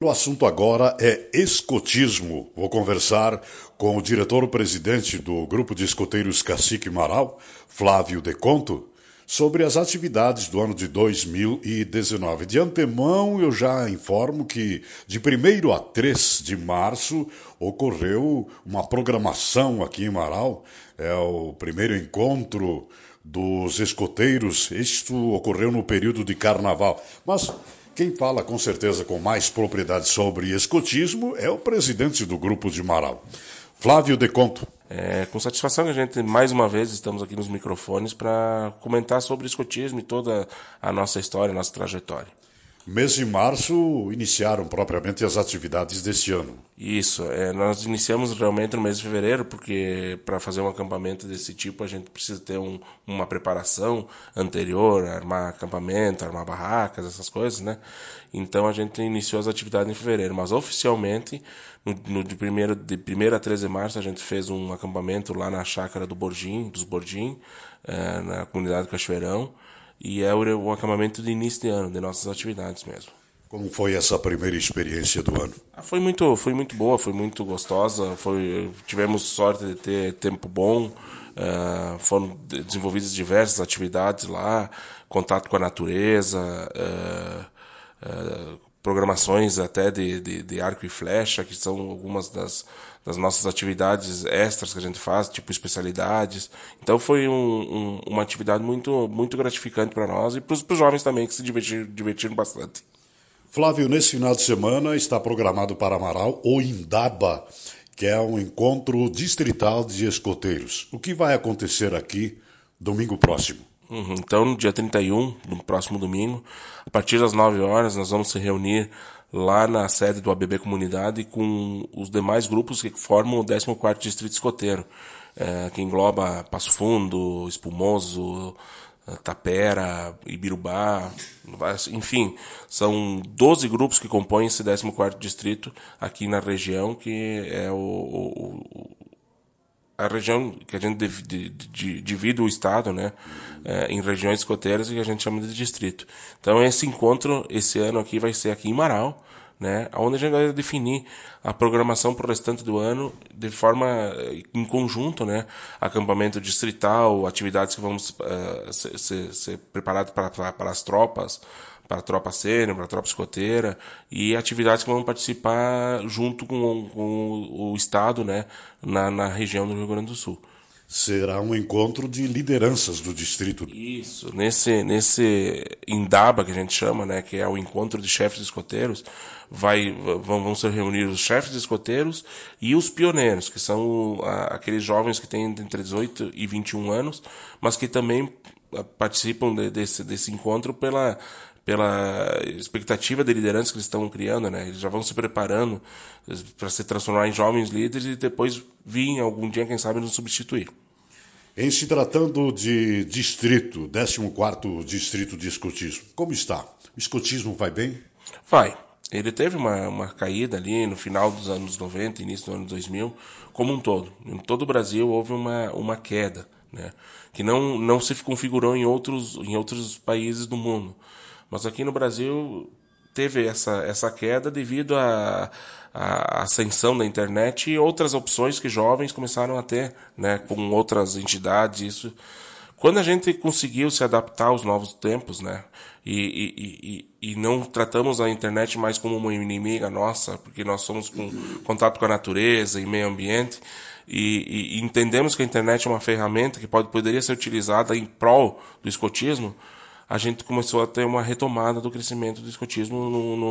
O assunto agora é escotismo. Vou conversar com o diretor-presidente do Grupo de Escoteiros Cacique Marau, Flávio Deconto, sobre as atividades do ano de 2019. De antemão, eu já informo que de 1º a 3 de março ocorreu uma programação aqui em Marau. É o primeiro encontro dos escoteiros. Isto ocorreu no período de carnaval. Mas quem fala com certeza com mais propriedade sobre escotismo é o presidente do Grupo de Marau, Flávio Deconto. É com satisfação que a gente, mais uma vez, estamos aqui nos microfones para comentar sobre escotismo e toda a nossa história, a nossa trajetória. Mês de março iniciaram propriamente as atividades deste ano. Isso, nós iniciamos realmente no mês de fevereiro, porque para fazer um acampamento desse tipo a gente precisa ter uma preparação anterior, armar acampamento, armar barracas, essas coisas, né? Então a gente iniciou as atividades em fevereiro, mas oficialmente, de 1º a 13 de março, a gente fez um acampamento lá na chácara dos Bordim, na comunidade Cachoeirão, e é o acampamento de início de ano, de nossas atividades mesmo. Como foi essa primeira experiência do ano? Foi muito boa, foi muito gostosa. Tivemos sorte de ter tempo bom. Foram desenvolvidas diversas atividades lá, contato com a natureza, programações até de arco e flecha, que são algumas das nossas atividades extras que a gente faz, tipo especialidades. Então foi uma atividade muito, muito gratificante para nós e para os jovens também, que se divertiram bastante. Flávio, nesse final de semana está programado para Marau o Indaba, que é um encontro distrital de escoteiros. O que vai acontecer aqui domingo próximo? Então, no dia 31, no próximo domingo, a partir das 9 horas, nós vamos se reunir lá na sede do ABB Comunidade com os demais grupos que formam o 14º Distrito Escoteiro, que engloba Passo Fundo, Espumoso, Tapera, Ibirubá, enfim, são 12 grupos que compõem esse 14º Distrito aqui na região, que é a região que a gente divide o estado, né, em regiões escoteiras e que a gente chama de distrito. Então esse encontro, esse ano aqui, vai ser aqui em Marau, né, onde a gente vai definir a programação para o restante do ano de forma em conjunto, né, acampamento distrital, atividades que vamos ser preparadas para as tropas, para a tropa sênior, para a tropa escoteira, e atividades que vão participar junto com o Estado, né, na região do Rio Grande do Sul. Será um encontro de lideranças do distrito. Isso, nesse Indaba que a gente chama, né, que é o encontro de chefes de escoteiros, vão se reunir os chefes de escoteiros e os pioneiros, que são aqueles jovens que têm entre 18 e 21 anos, mas que também participam desse encontro pela expectativa de liderança que eles estão criando, né? Eles já vão se preparando para se transformar em jovens líderes e depois vir algum dia, quem sabe, nos substituir. Em se tratando de distrito, 14º Distrito de Escotismo, como está? O escotismo vai bem? Vai. Ele teve uma caída ali no final dos anos 90, início do ano 2000, como um todo. Em todo o Brasil houve uma queda, né? Que não se configurou em outros países do mundo. Mas aqui no Brasil teve essa queda devido à ascensão da internet e outras opções que jovens começaram a ter, né, com outras entidades. Isso. Quando a gente conseguiu se adaptar aos novos tempos, né, e não tratamos a internet mais como uma inimiga nossa, porque nós somos com contato com a natureza e meio ambiente, e entendemos que a internet é uma ferramenta que poderia ser utilizada em prol do escotismo, a gente começou a ter uma retomada do crescimento do escotismo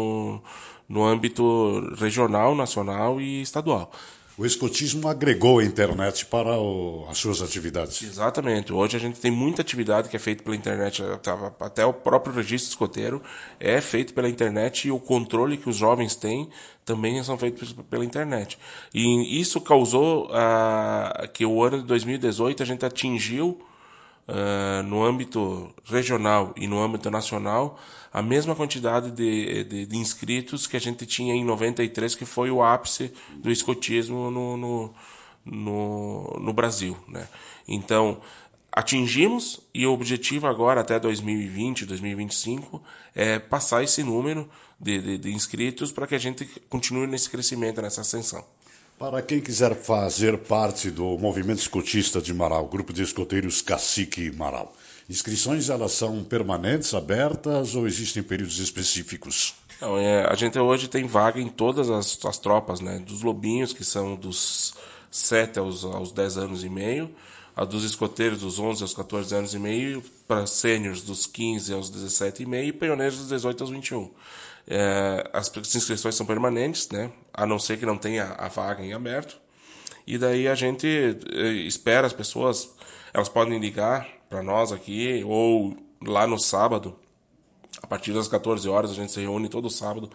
no âmbito regional, nacional e estadual. O escotismo agregou a internet para as suas atividades. Exatamente. Hoje a gente tem muita atividade que é feita pela internet, até o próprio registro escoteiro é feito pela internet e o controle que os jovens têm também são feitos pela internet. E isso causou que o ano de 2018 a gente atingiu no âmbito regional e no âmbito nacional, a mesma quantidade de inscritos que a gente tinha em 93, que foi o ápice do escotismo no Brasil, né? Então, atingimos, e o objetivo agora até 2020, 2025 é passar esse número de inscritos para que a gente continue nesse crescimento, nessa ascensão. Para quem quiser fazer parte do movimento escotista de Marau, grupo de escoteiros Cacique Marau, inscrições elas são permanentes, abertas ou existem períodos específicos? Não, a gente hoje tem vaga em todas as tropas, né? Dos lobinhos, que são dos 7 aos 10 anos e meio, a dos escoteiros dos 11 aos 14 anos e meio, para sêniors dos 15 aos 17 e meio e pioneiros dos 18 aos 21. As inscrições são permanentes, né? A não ser que não tenha a vaga em aberto. E daí a gente espera as pessoas, elas podem ligar para nós aqui ou lá no sábado. A partir das 14 horas, a gente se reúne todo sábado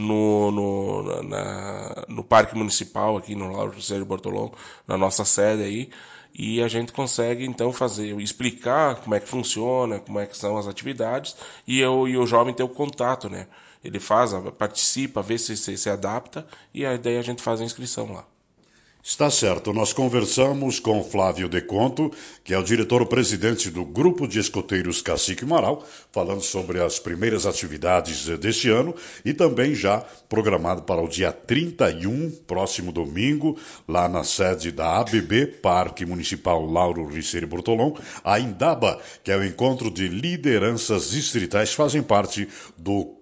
no Parque Municipal, aqui no Lauro Riceiro Bortolom, na nossa sede aí, e a gente consegue, então, explicar como é que funciona, como é que são as atividades, e o jovem ter o contato, né? Ele participa, vê se adapta, e a ideia é a gente faz a inscrição lá. Está certo, nós conversamos com Flávio Deconto, que é o diretor-presidente do Grupo de Escoteiros Cacique Marau, falando sobre as primeiras atividades deste ano e também já programado para o dia 31, próximo domingo, lá na sede da ABB, Parque Municipal Lauro Riceiro Bortolom, a Indaba, que é o encontro de lideranças distritais, fazem parte do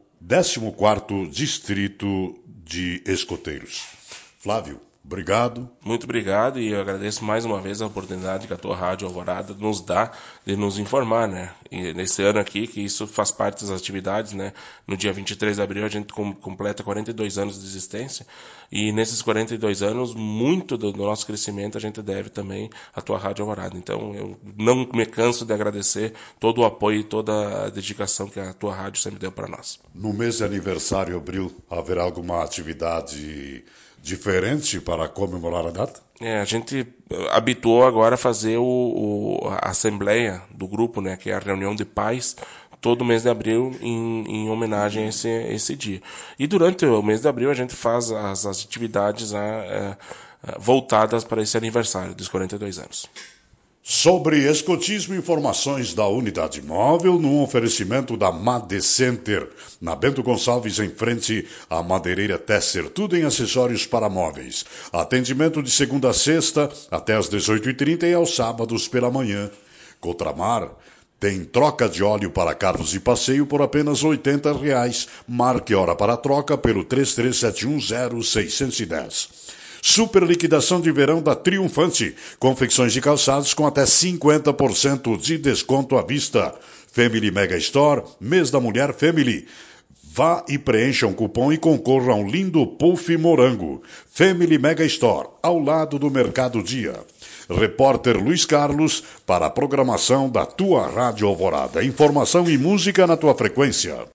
14º Distrito de Escoteiros. Flávio, obrigado. Muito obrigado, e eu agradeço mais uma vez a oportunidade que a tua Rádio Alvorada nos dá de nos informar, né? E nesse ano aqui, que isso faz parte das atividades, né? No dia 23 de abril a gente completa 42 anos de existência, e nesses 42 anos, muito do nosso crescimento a gente deve também à tua Rádio Alvorada. Então eu não me canso de agradecer todo o apoio e toda a dedicação que a tua rádio sempre deu para nós. No mês de aniversário, abril, haverá alguma atividade diferente para comemorar a data? A gente habituou agora a fazer a assembleia do grupo, né, que é a reunião de pais, todo mês de abril em homenagem a esse dia. E durante o mês de abril a gente faz as atividades voltadas para esse aniversário dos 42 anos. Sobre escotismo, informações da unidade móvel no oferecimento da Made Center, na Bento Gonçalves, em frente à madeireira Tesser, tudo em acessórios para móveis. Atendimento de segunda a sexta até às 18h30 e aos sábados pela manhã. Cotramar tem troca de óleo para carros de passeio por apenas R$ 80. Marque hora para troca pelo 33710610. Super liquidação de verão da Triunfante. Confecções de calçados com até 50% de desconto à vista. Family Mega Store, mês da mulher Family. Vá e preencha um cupom e concorra a um lindo puff morango. Family Mega Store, ao lado do Mercado Dia. Repórter Luiz Carlos para a programação da tua Rádio Alvorada. Informação e música na tua frequência.